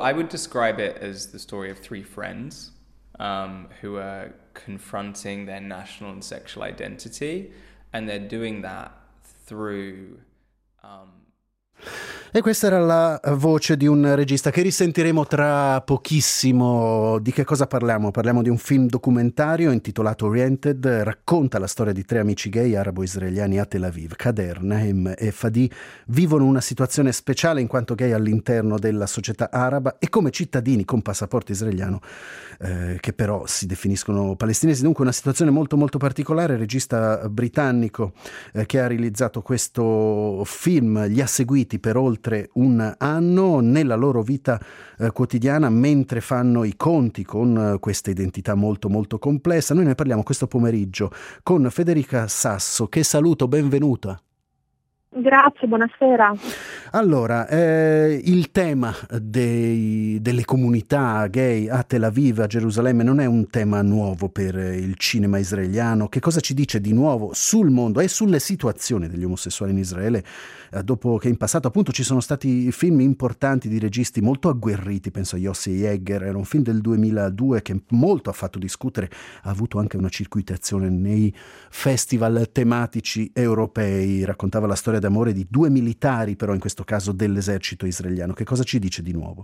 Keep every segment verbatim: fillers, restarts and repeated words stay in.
I would describe it as the story of three friends um, who are confronting their national and sexual identity, and they're doing that through um, E questa era la voce di un regista che risentiremo tra pochissimo. Di che cosa parliamo? Parliamo di un film documentario intitolato Oriented, racconta la storia di tre amici gay arabo-israeliani a Tel Aviv. Kader, Nahem e Fadi vivono una situazione speciale in quanto gay all'interno della società araba e come cittadini con passaporto israeliano eh, che però si definiscono palestinesi. Dunque una situazione molto molto particolare. Il regista britannico eh, che ha realizzato questo film li ha seguiti per oltre un anno nella loro vita eh, quotidiana mentre fanno i conti con eh, questa identità molto molto complessa. Noi ne parliamo questo pomeriggio con Federica Sasso, che saluto, benvenuta. Grazie, buonasera. Allora, eh, il tema dei, delle comunità gay a Tel Aviv, a Gerusalemme, non è un tema nuovo per il cinema israeliano. Che cosa ci dice di nuovo sul mondo e sulle situazioni degli omosessuali in Israele, eh, dopo che in passato appunto ci sono stati film importanti di registi molto agguerriti, penso a Yossi Yeager, era un film del duemiladue che molto ha fatto discutere, ha avuto anche una circuitazione nei festival tematici europei, raccontava la storia d'amore di due militari, però in questo caso dell'esercito israeliano. Che cosa ci dice di nuovo?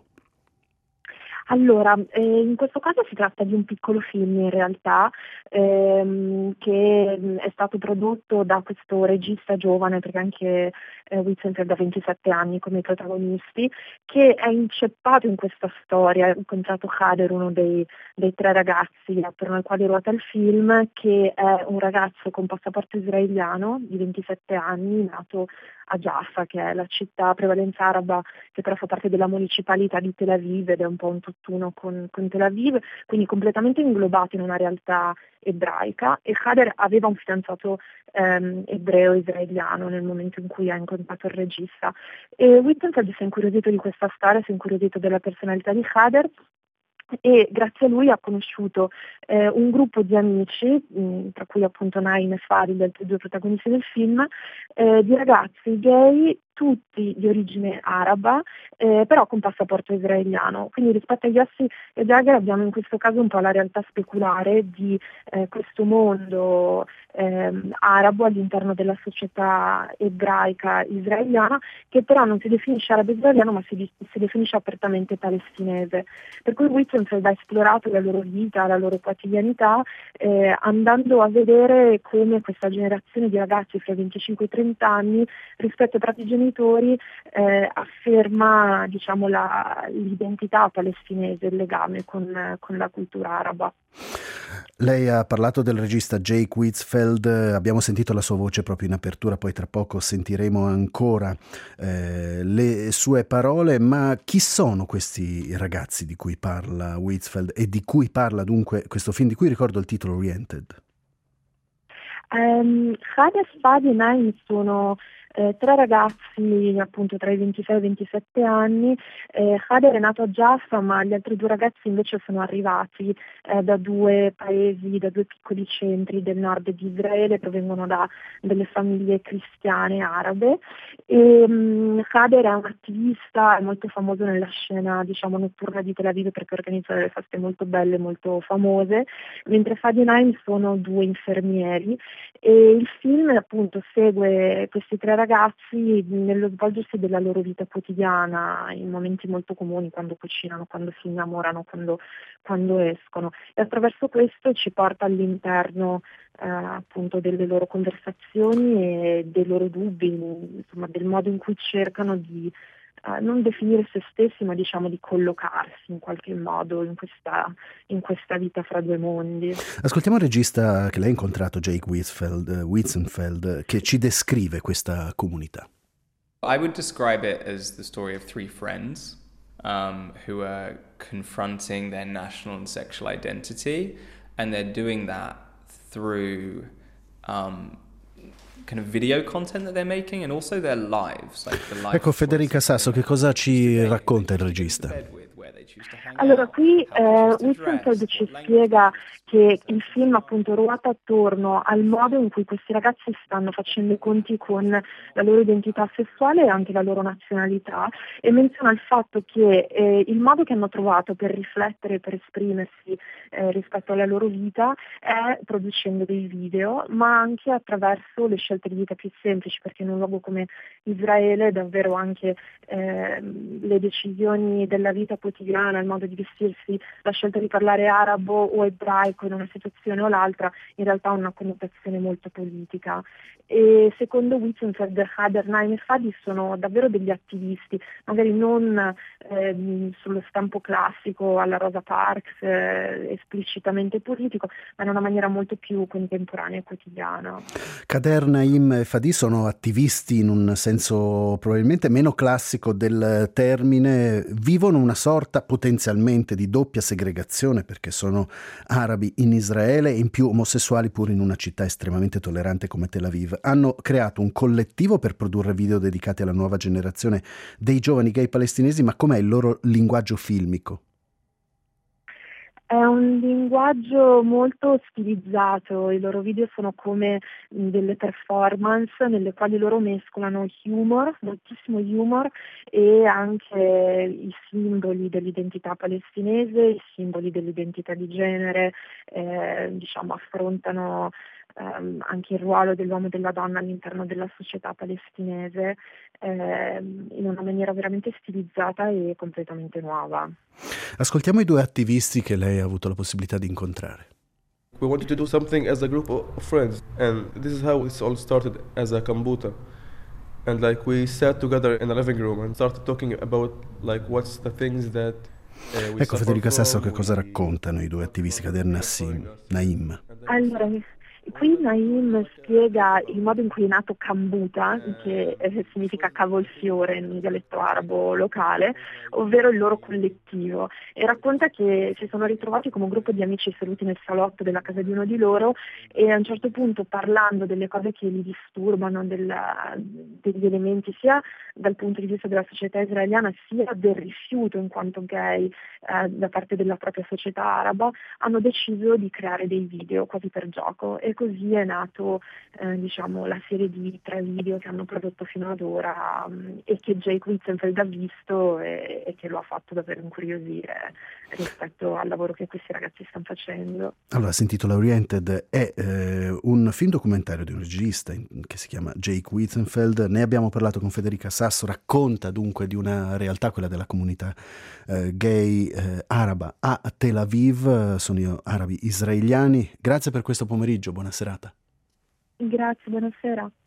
Allora, eh, in questo caso si tratta di un piccolo film in realtà ehm, che è stato prodotto da questo regista giovane, perché anche eh, Witzenfeld ha ventisette anni come i protagonisti, che è inceppato in questa storia. Ha incontrato Khader, uno dei, dei tre ragazzi attorno al quale ruota il film, che è un ragazzo con passaporto israeliano di ventisette anni, nato a Jaffa, che è la città a prevalenza araba, che però fa parte della municipalità di Tel Aviv ed è un po' un tutt'uno con, con Tel Aviv, quindi completamente inglobato in una realtà ebraica. E Khader aveva un fidanzato ehm, ebreo-israeliano nel momento in cui ha incontrato il regista. E Wittenfeld si è incuriosito di questa storia, si è incuriosito della personalità di Khader, e grazie a lui ha conosciuto eh, un gruppo di amici, mh, tra cui appunto Naim e Farid, altri due protagonisti del film, eh, di ragazzi gay tutti di origine araba, eh, però con passaporto israeliano. Quindi rispetto a Yossi e Jagger abbiamo in questo caso un po' la realtà speculare di eh, questo mondo ehm, arabo all'interno della società ebraica israeliana, che però non si definisce arabo-israeliano, ma si, si definisce apertamente palestinese. Per cui Witzenfeld ha esplorato la loro vita, la loro quotidianità, eh, andando a vedere come questa generazione di ragazzi fra i venticinque e i trenta anni rispetto ai propri genitori eh, afferma, diciamo, la, l'identità palestinese, il legame con, con la cultura araba. Lei ha parlato del regista Jake Witzenfeld, abbiamo sentito la sua voce proprio in apertura, poi tra poco sentiremo ancora eh, le sue parole, ma chi sono questi ragazzi di cui parla Witzenfeld e di cui parla dunque questo film, di cui ricordo il titolo Oriented? Um, Khader, Fadi e Naim sono eh, tre ragazzi appunto tra i ventisei e i ventisette anni. eh, Khader è nato a Jaffa, ma gli altri due ragazzi invece sono arrivati eh, da due paesi, da due piccoli centri del nord di Israele, provengono da delle famiglie cristiane arabe. E, um, Khader è un attivista, è molto famoso nella scena, diciamo, notturna di Tel Aviv, perché organizza delle feste molto belle, molto famose, mentre Fadi e Naim sono due infermieri. E il film appunto segue questi tre ragazzi nello svolgersi della loro vita quotidiana, in momenti molto comuni, quando cucinano, quando si innamorano, quando, quando escono, e attraverso questo ci porta all'interno eh, appunto delle loro conversazioni e dei loro dubbi, insomma del modo in cui cercano di Uh, non definire se stessi, ma diciamo di collocarsi in qualche modo in questa, in questa vita fra due mondi. Ascoltiamo il regista che lei ha incontrato, Jake Witzenfeld, uh, Witzenfeld, che ci descrive questa comunità. I would describe it as the story of three friends um, who are confronting their national and sexual identity, and they're doing that through um, kind of video content that they're making and also their lives, like the life. Ecco, Federica Sasso, che cosa ci racconta il regista? Allora, qui eh, Wittenfeld ci spiega che il film appunto ruota attorno al modo in cui questi ragazzi stanno facendo i conti con la loro identità sessuale e anche la loro nazionalità, e menziona il fatto che eh, il modo che hanno trovato per riflettere, per esprimersi eh, rispetto alla loro vita è producendo dei video, ma anche attraverso le scelte di vita più semplici, perché in un luogo come Israele davvero anche eh, le decisioni della vita quotidiana, il modo di vestirsi, la scelta di parlare arabo o ebraico in una situazione o l'altra, in realtà ha una connotazione molto politica. E secondo Wittenfeld, Hader, Naim e Fadi sono davvero degli attivisti, magari non eh, sullo stampo classico alla Rosa Parks, eh, esplicitamente politico, ma in una maniera molto più contemporanea e quotidiana. Kader, Naim e Fadi sono attivisti in un senso probabilmente meno classico del termine, vivono una sorta potenzialmente di doppia segregazione perché sono arabi in Israele e in più omosessuali pur in una città estremamente tollerante come Tel Aviv. Hanno creato un collettivo per produrre video dedicati alla nuova generazione dei giovani gay palestinesi, ma com'è il loro linguaggio filmico? È un linguaggio molto stilizzato, i loro video sono come delle performance nelle quali loro mescolano humor, moltissimo humor, e anche i simboli dell'identità palestinese, i simboli dell'identità di genere, eh, diciamo affrontano ehm, anche il ruolo dell'uomo e della donna all'interno della società palestinese ehm, in una maniera veramente stilizzata e completamente nuova. Ascoltiamo i due attivisti che lei ha avuto la possibilità di incontrare. We wanted to do something as a group of friends, and this is how it's all started, as a kombuta. And like we sat together in a living room and started talking about like what's the things that uh, we Ecco Federica suffer Sasso from, che cosa we- raccontano i due attivisti, Kader Nassim, Naim. Allora, qui Naim spiega il modo in cui è nato Kambuta, che eh, significa cavolfiore in un dialetto arabo locale, ovvero il loro collettivo, e racconta che si sono ritrovati come un gruppo di amici seduti nel salotto della casa di uno di loro e a un certo punto, parlando delle cose che li disturbano, della, degli elementi sia dal punto di vista della società israeliana sia del rifiuto in quanto gay eh, da parte della propria società araba, hanno deciso di creare dei video quasi per gioco, e così è nato eh, diciamo la serie di tre video che hanno prodotto fino ad ora um, e che Jake Witzenfeld ha visto e, e che lo ha fatto davvero incuriosire rispetto al lavoro che questi ragazzi stanno facendo. Allora, si intitola Oriented, è eh, un film documentario di un regista in- che si chiama Jake Witzenfeld. Ne abbiamo parlato con Federica Sasso, racconta dunque di una realtà, quella della comunità eh, gay eh, araba a Tel Aviv, sono io, arabi israeliani. Grazie per questo pomeriggio, buona serata. Grazie, buonasera.